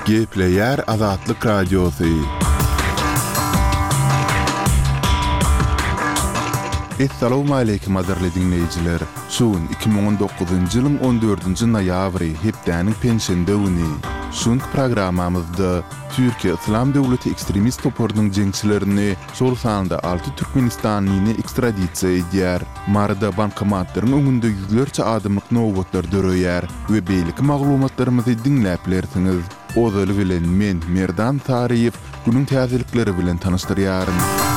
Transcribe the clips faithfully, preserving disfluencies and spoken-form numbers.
Gepleyer Azatlyk Radiosu. Assalamu alaykum azarly dinleyijiler. Şuun iki bin on dokuzunjy ýylyň on dördünji noýabry hepdäniň pensiýende güni. Şuň programamyzda Türkiýe Islam Döwleti ekstremist topornyň jeňçilerini sol sanda alty Türkmenistanyny ekstradisiýa edýär. Marada bankomatlaryň öňünde ýüzlerçe adamlyk nowatlar döreýär we beýlik maglumatlarymyzy dinläp bilersiňiz. Ozaly bilen men Merdan Tariýew günüň täzelikleri bilen tanışdyrýarym.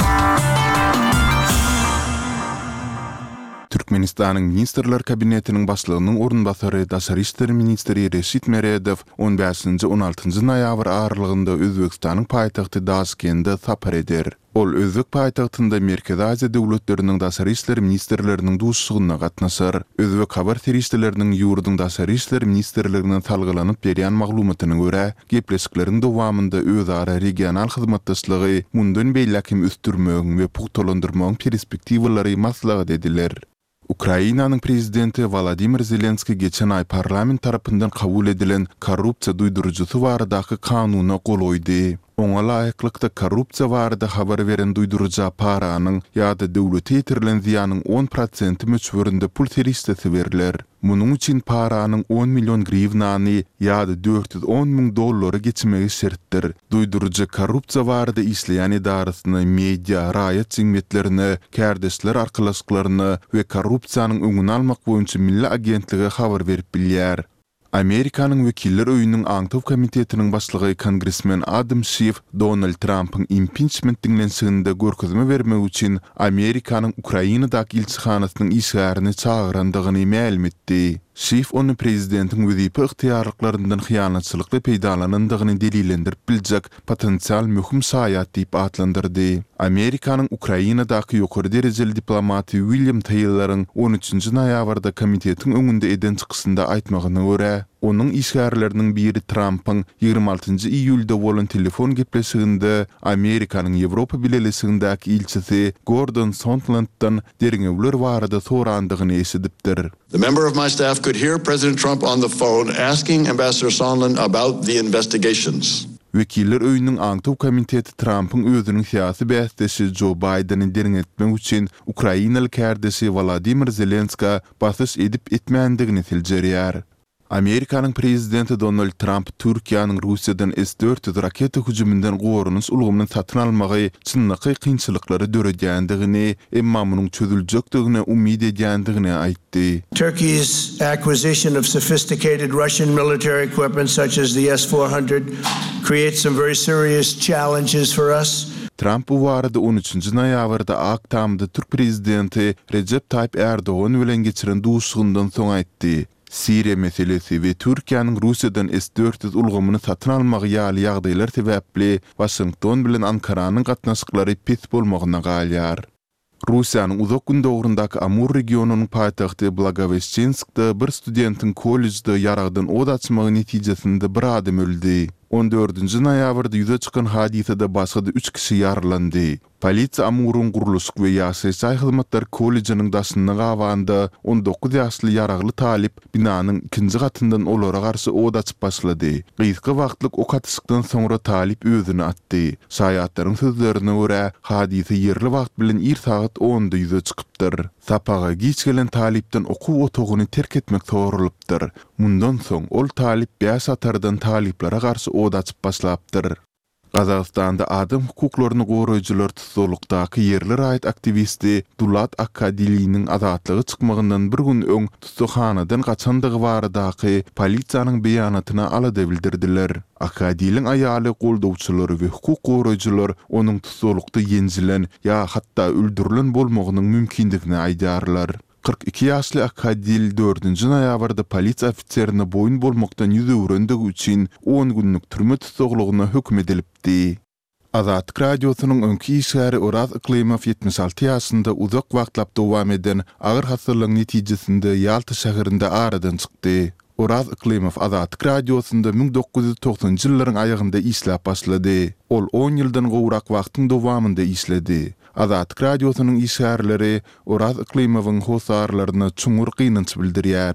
Türkmenistanyň Ministrler Kabinetiniň başlygynyň orunbasary Daşary işleri ministri Reşit Meredow on beşinji on altynjy noýabr aralygynda Özbekistanyň paýtagty Daşkende sapar eder. Ol Özbek paýtagtynda Merkezi Aziýa döwletleriniň daşary işleri ministrleriniň duşsugyna gatnaşar. Özbek habar terişçileriniň ýurduň daşary işleri ministrleriniň talgylanyp berýän maglumatyna görä, gepleşikleriň dowamynda özara regional hyzmatdaşlygy mundan beýlekim üstürmöň we pugtalandyrmaň perspektiwalary maslahat ediler. Ukrainanyň prezidenti Volodymyr Zelenski geçen ay parlament tarapyndan kabul edilen korrupsiýa duýdurujusy baradaky kanuna gol oýdy. Oňa laýyklykda korrupsiýa barada habar beren duýduruja paranyň ýa-da döwlete ýetirilen ziýanyň on prosenti möçberinde pul terişdesi beriler. Munyň üçin paranyň on million grivnany ýa-da dört yüz on ming dollary geçmegi şertdir. Duýduruja korrupsiýa barada işleýän idarasyny, media, raýat jemgyýetlerini, kärdeşler arkalaşyklaryny we korrupsiýanyň öňüni almak boýunça milli agentligi habar berip bilýär. Amerikanyň Wekiller Öýüniň Aňtaw Komitetiniň başlygy Kongressmen Adam Schiff Donald Trump'yň impeachment diňlenşiginde görkezme bermek üçin Amerikanyň Ukrainadaky ilçihanasynyň işgärini çağırandygyny ma'lum etdi. Schiff onu prezidentiň wezipä ygtyýarlyklaryndan hyýanatçylykly peýdalanandygyny delilendirip biljek potensial möhüm saýat diýip atlandyrdy. Amerikanyň Ukrainadaky ýokary derejeli diplomaty William Taylor'yň on üçünji noýabrda komitetiň öňünde eden çykysynda aýtmagyna görä, onun işgärleriniň biri Trump'yň ýygrima altynjy iýulda bolan telefon gepleşiginde Amerikanyň Ýewropa bileligindäki ilçisi Gordon Sondland'dan derňewler barada sorandygyny eşidipdir. The member of my staff could hear President Trump on the phone asking Ambassador Sondland about the investigations. Wekiller Öýüniň Aňtaw Komiteti Trump'yň özüniň syýasy bäsdeşi Joe Biden'y derň etmek üçin Ukrainaly kärdeşi Volodymyr Zelenski basyş edip etmändigini siljerýär. Amerikanyň prezidenti Donald Trump Türkiýanyň Russiýadan S dört yüz raketa hüjümünden gorunuş ulgamyny satyn almagy çynnyky kynçylyklary döredýändigini, emma munyň çözüljekdigine umyt edýändigini aýtdy. Turkey's acquisition of sophisticated Russian military equipment such as the S four hundred creates some very serious challenges for us. Trump bu barada on üçünji noýabrda Aktamda Türk prezidenti Recep Tayyip Erdoğan bilen geçiren duşugyndan soň aýtdy. Siriýa meselesi we Türkiýanyň Russiýadan S dört yüz ulgamyny satyn almagy ýaly ýagdaýlar sebäpli Washington bilen Ankaranyň gatnaşyklary pes bolmagyna galýar. Russiýanyň uzak gün döwründaky Amur regionunyň paýtagty Blagoveshchenskda bir studentiň kollejde ýaragdan od açmagy netijesinde bir adam öldi. on dördünji noýabrda ýüze çykan hadisede başga üç kişi ýaralandy. Polisiýa Amurun guruluşyk we ýaşaýy hyzmatlar kollejining daşyna gawanda on dokuz ýaşly ýaragly talip binanyň ikinji gatyndan olara garşy od açyp başlady. Gysga wagtlyk ok atışykdan soňra talip özüni atdy. Şaýatlaryň sözlerine görä, hadise ýerli wagt bilen bir saat onda ýüze çykypdyr. Sapaga giç gelen talipden okuw otogyny terk etmek sorulypdyr. Mundan soň ol talip beş atardan taliplere garşy od açyp başlapdyr. Gazagystanda adam hukuklaryny goraýjylar tutulukdaky ýerli raýat aktivisti Dulat Akadiliýiniň azatlygy çykmagyndan bir gün öň tutukhanadan gaçandygy baradaky polisiýanyň beýanatyna alada bildirdiler. Akadiliň aýaly goldawçylary we hukuk goraýjylar onuň tutulukda ýenjilen ýa hatda öldürilen bolmagynyň mümkindigini aýdarlar. kırk iki ýaşly Akadil dördünji noýabrda polisiýa ofisiýerine boýun bolmakdan ýüz öwrendigi üçin on günlük türme tutuglygyna hökm edilipdi. Azatlyk radiosynyň öňki işgäri Oraz Iklemow ýetmiş alty ýaşynda uzak wagtlap dowam eden agyr hastalygyň netijesinde Ýalta şäherinde aradan çykdy. Oraz Iklemow Azatlyk radiosunda bin dokuz yüz doksanjy ýyllaryň aýagynda işläp başlady. Ol on ýyldan gowrak wagtyň dowamynda işledi. Azatlyk radiosynyň işgärleri Oraz Iklemowyň hosarlaryna çuňur gynanç bildirýär.